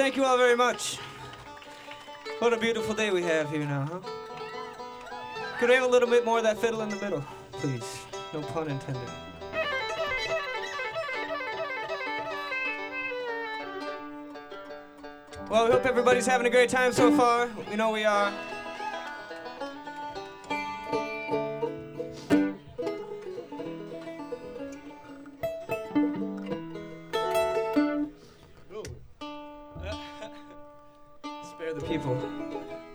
thank you all very much. What a beautiful day we have here now, huh? Could we have a little bit more of that fiddle in the middle, please? No pun intended. Well, we hope everybody's having a great time so far. We know we are.